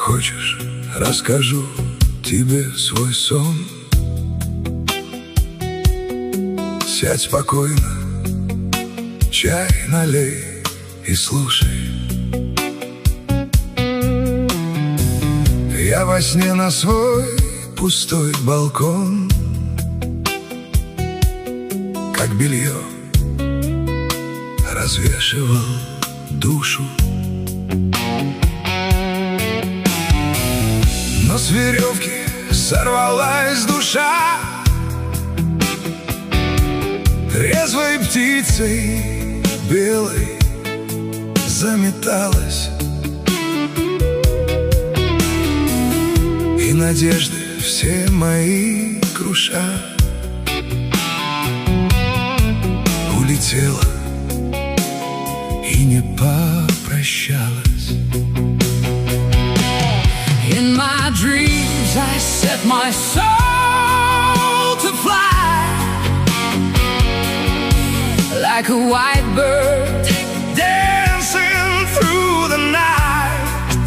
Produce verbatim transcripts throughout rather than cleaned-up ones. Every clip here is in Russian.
Хочешь, расскажу тебе свой сон? Сядь спокойно, чай налей и слушай. Я во сне на свой пустой балкон, как белье, развешивал душу. Но с веревки сорвалась душа, резвой птицей белой заметалась, и надежды все мои круша. Улетела и не попрощалась. In my dreams I set my soul to fly, like a white bird dancing through the night.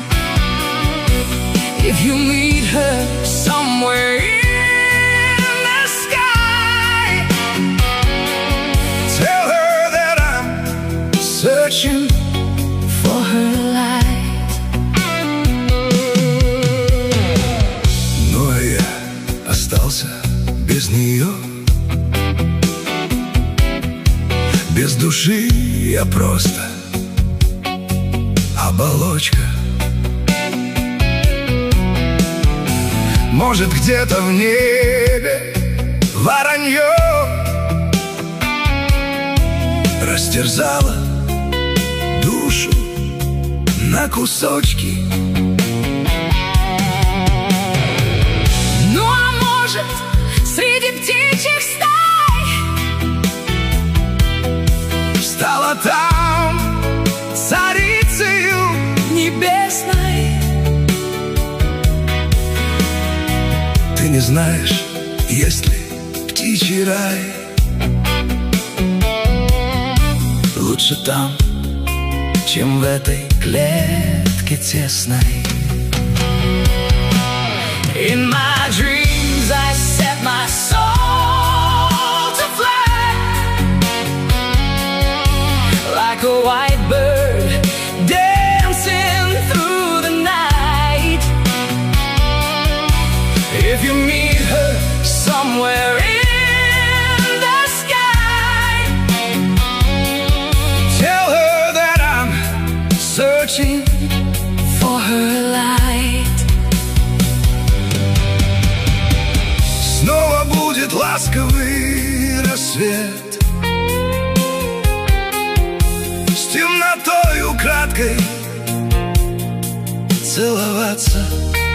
If you meet her somewhere in the sky, tell her that I'm searching for her light. Ну а я остался без нее, без души я просто оболочка. Может, где-то в небе воронье растерзало душу на кусочки. Ну а может, среди птичьих стай стала там царицею небесной. Ты не знаешь, есть ли птичий рай. Лучше там, чем в этой клетке тесной. In my dreams I set my soul to fly, like a white bird dancing through the night. If you meet her somewhere in the sky, tell her that I'm searching for her light. Снова будет ласковый рассвет, с темнотой украдкой целоваться.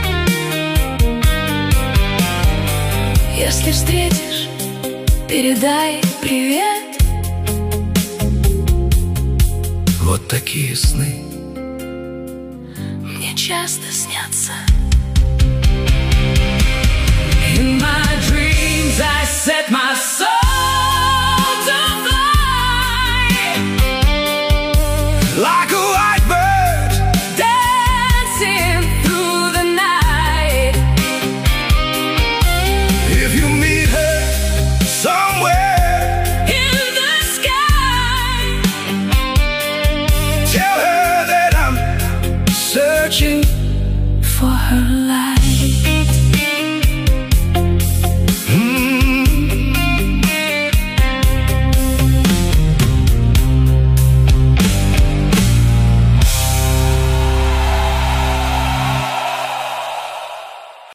Если встретишь, передай привет. Вот такие сны мне часто снятся. In my dreams I set my soul to fly, like a